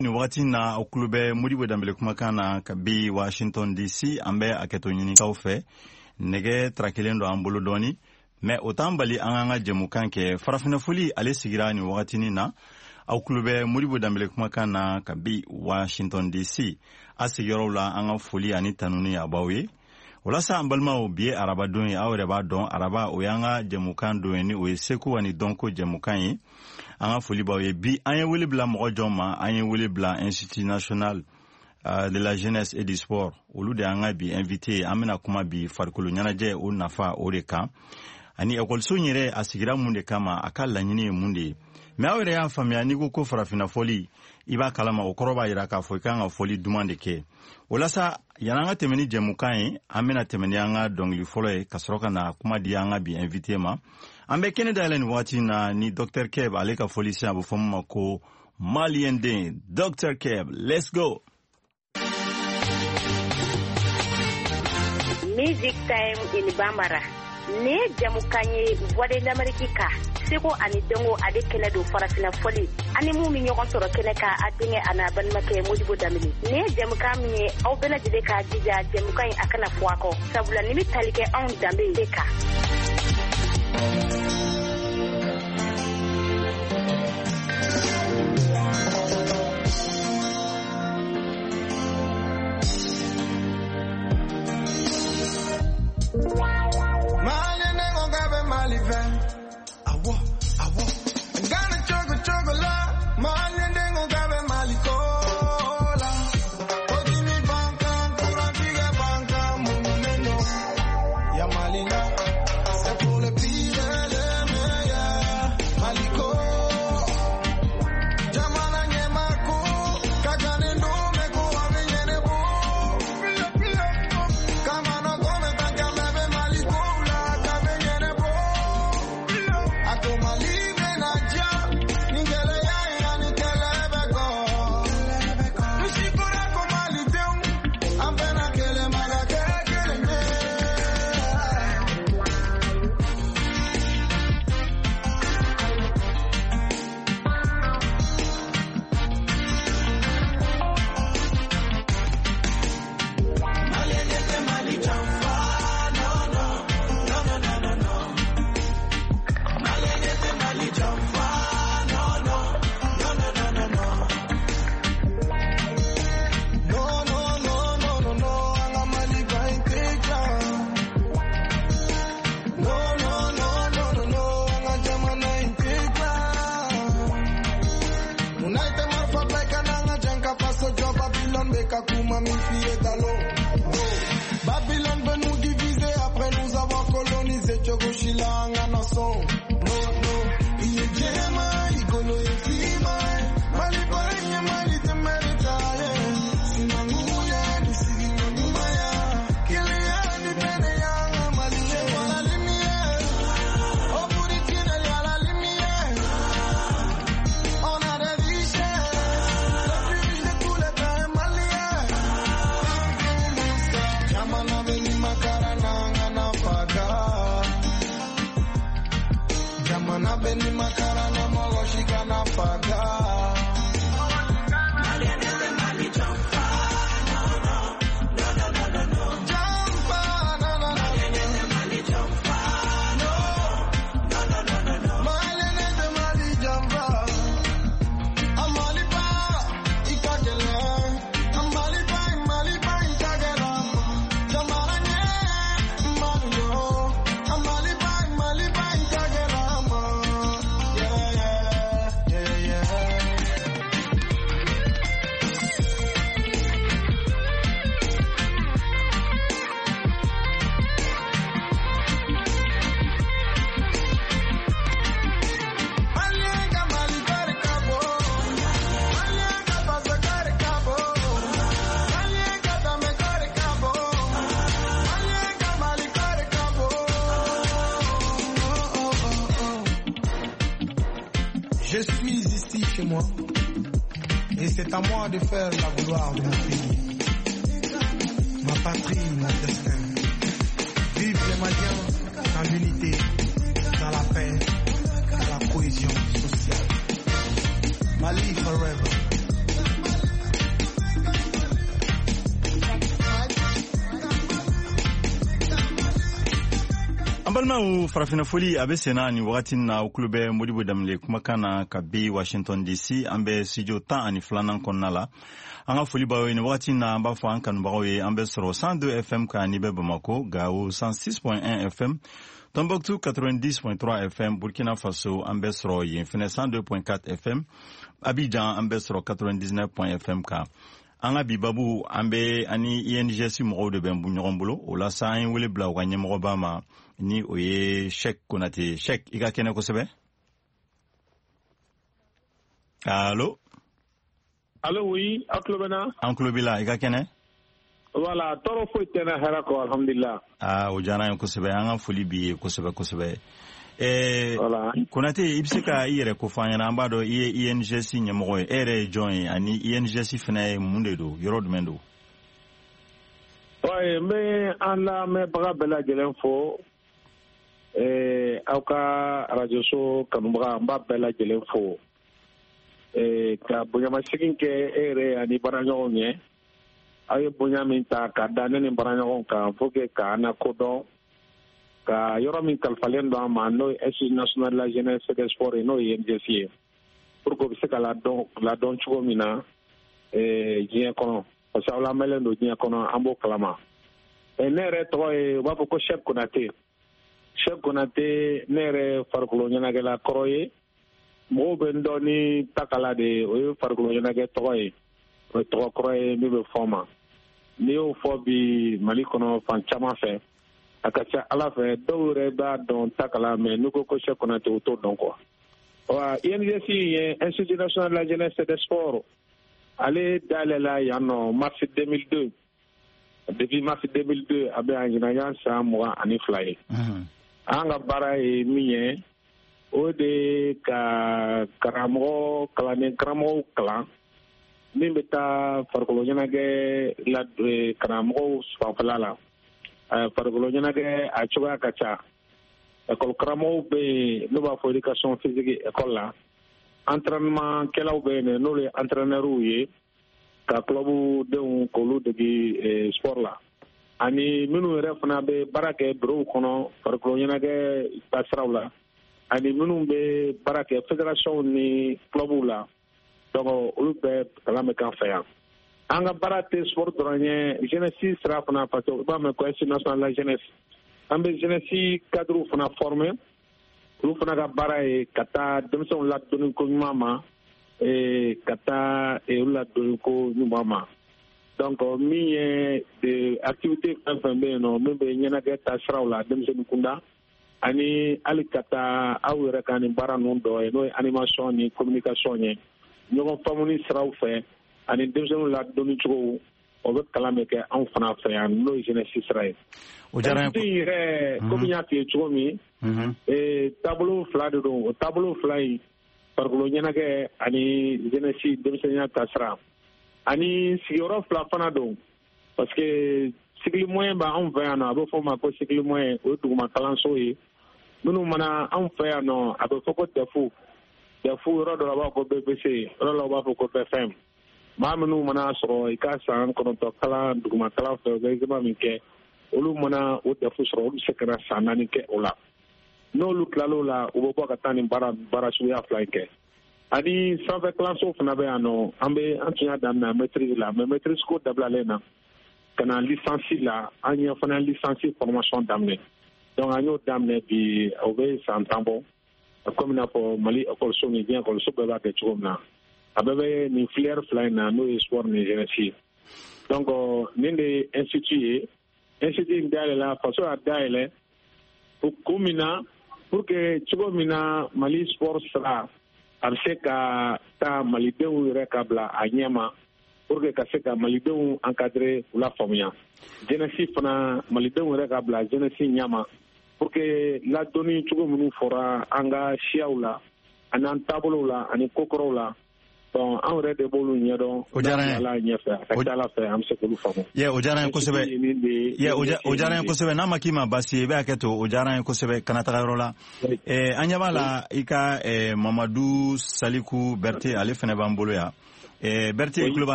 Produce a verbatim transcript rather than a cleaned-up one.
Ni wagati na o kulube Modibo Dambele kumakan na kabi Washington D C an bɛ a kɛto ɲinikaw fɛ nɛgɛ tara kelen do an bolo dɔɔni mais o t'an bali an k'an ka jɛmukan kɛ farafinɛfoli ale sigira ni wagatinin na aw kulube Modibo Dambele kumakan na kabi Washington D C a sigiyɔrɔw la an ka foli ani tanuni a b'aw ye walasa an balimaw bi ye araba don ye aw yɛrɛ b'a dɔn araba o y'an ka jɛmukan don ye ni o ye seko ani dɔnko jɛmukan ye an ka foli b'aw ye bi an ye wele bila mɔgɔ jɔn ma an ye wele bila Institut National uh, de la Jeunesse et du Sport olu de an ka bi invité an bɛna kuma bi farikolo ɲɛnajɛ o nafa o de kan ani ekɔliso yɛrɛ a sigira mun de kama a ka laɲini ye mun de ye mais aw yɛrɛ y'a faamuya n'i ko ko farafinafɔli i b'a kalama o kɔrɔ b'a jira k'a fɔ i kan ka fɔli duman de kɛ walasa yan'an ka tɛmɛ ni jɛmukan ye an bɛna tɛmɛ ni an ka dɔnkili fɔlɔ ye ka sɔrɔ ka na kuma di an ka bi invité ma an bɛ kɛnɛ dayɛlɛ nin wagati na ni Docteur Keb ale ka foli se a bɛ fɔ min ma ko Malien den Docteur Keb let's go. Music time in Bambara ne jamukan ye voix de l'Amérique ka seko ani dengo ade kɛnɛ do farafina foli ani mu min ɲɔgɔn sɔrɔ kɛnɛ ka a denkɛ ana balimakɛ Modibo Dambele ne jamukan min ye aw bɛɛ lajɛlen ka jija jamukan in a kana fɔ a kɔ sabula ni bɛ tali kɛ anw danbe de kan. Et c'est à moi de faire la gloire de mon pays, ma patrie, mon destin. Vive les Maliens dans l'unité, dans la paix, dans la cohésion sociale. Mali forever. balmaw farafina foli abe sena ni wagati na uklube Modibo Damle kumakana ka bi Washington D C ambe studio tan ani flanan konna la anga foli bawe ni wagati na amba fo an kanu bawe ambe soro cent deux F M ka ni be Bamako Gao cent six point un F M Tombouctou quatre-vingt-dix point trois F M Burkina Faso ambe soro yinfine cent deux point quatre F M Abidjan ambe soro quatre-vingt-dix-neuf point F M ka anga bibabu ambe ani I N G C mo de ben bu ñogon bolo o la sa en wele bla wa ñemo bama ni oye Cheikh Konate Cheikh iga kene ko sebe allo allo oui aklobena anklobila iga kene wala toro fo tena harako alhamdulillah ah o jana en ko sebe anga foli bi ko sebe ko sebe eh wala Konate ibsika ire ko fanyana ambado I N G C ñemo ere join ani I N G C fene munde do yorod mendo oye me ala me baga bela jelen fo eh auka radio so kanumba mba bela jelen fo eh ka bunyama siginke ere ani baranyo nye ay bunyamin ta ka danene baranyo ka foke ka na kodo ka yoro min kalfalen do ma no Institut national de la jeunesse et des sports no I N G C pour que se kala don la don chugo mina eh jien kono parce que la melendo jien kono ambo klama e nere to e wa ko Cheikh Konate Cheikh Konate nere farkulo nyana gela kroye mo ben doni takala de o farkulo nyana ge to e o to kroye mi be forma ni o fobi mali kono fan chama fe akacha ala fe dowre ba don takala me nuko ko Cheikh Konate o to don ko wa I N G C Institut national de la jeunesse et des sports ale dalela yano mars deux mille deux depuis mars deux mille deux abe anjina yan sa mo ani fly anga bara e miye o de ka karamo kala ne karamo kala min beta farkolo nyana ge la karamo sfafala farkolo nyana ge a chuga kacha école karamo be no ba for éducation physique école la entraînement kelaw be ne no le entraîneur ye ka club de un kolu de sport la ani minu refna be barake bro kono farko nyana ge pasrawla ani minu be barake fédération ni club la donc ulu be kala me kan fa anga barate sport doranye jeunesse sera fana pato ba me ko national la jeunesse ambe jeunesse cadre fana formé ulu fana ga baraye kata demson la doni ko mama e kata e ula doni ko mama donc mi de activité fambe no membe nyana ga tasrawla demson kunda ani alikata awere kan bara non do e no animation ni communication ni ñogo famuni sraw fe ani demson la doni chugo o be kalame ke en fana fe an no jeunesse israël o jara ko dire communauté chugo mi e tableau flade do tableau fly par ko nyana ke ani jeunesse demson ya tasra ani sigoro fla fana do parce que sigli moyen ba on va na bo fo ma ko sigli moyen o duguma kalanso yi munu mana on fa no abo fo ko defu defu ro do ba ko B B C ro lo ba ko F M ma munu mana so ikasa ko to kala duguma kala fo ga zama min ke olu mana o defu so olu sekara sanani ke ola no lu klalo la o bo ka tani bara bara suya fly ke ani sans classe of na be ano ambe antunya dam na maîtrise la mais maîtrise ko dabla lena kana licence la anya fana licence formation damne donc anyo damne bi obe santambo comme na po mali école so ni bien école so be ba ke chumna abebe ni flair fly na no sport ni jeunesse donc ninde institut institut ndale la façon a daile pour kumina pour que chumina mali sport sera a se ka ta malidenw yɛrɛ ka bila a ɲɛma pour que ka se ka malidenw encadrer u la faamuya jeunesse fana malidenw yɛrɛ ka bila jeunesse ɲɛma pour que ladonni cogo minnu fɔra an ka siyaw la ani an taabolow la ani kokɔrɔw la bon an yɛrɛ de b'olu ɲɛdɔn o diyara n ye ala ɲɛfɛ a ka ca ala fɛ an bɛ se k'olu faamu ye o diyara n ye kosɛbɛ ye o diyara n ye kosɛbɛ n'a ma k'i ma baasi ye i bɛ hakɛ to o diyara n ye kosɛbɛ kana taga yɔrɔ la eh, an ɲɛ b'a la i ka eh, Mamadu Saliku Berete ale fana b'an bolo yan eh, Berete i tulo b'a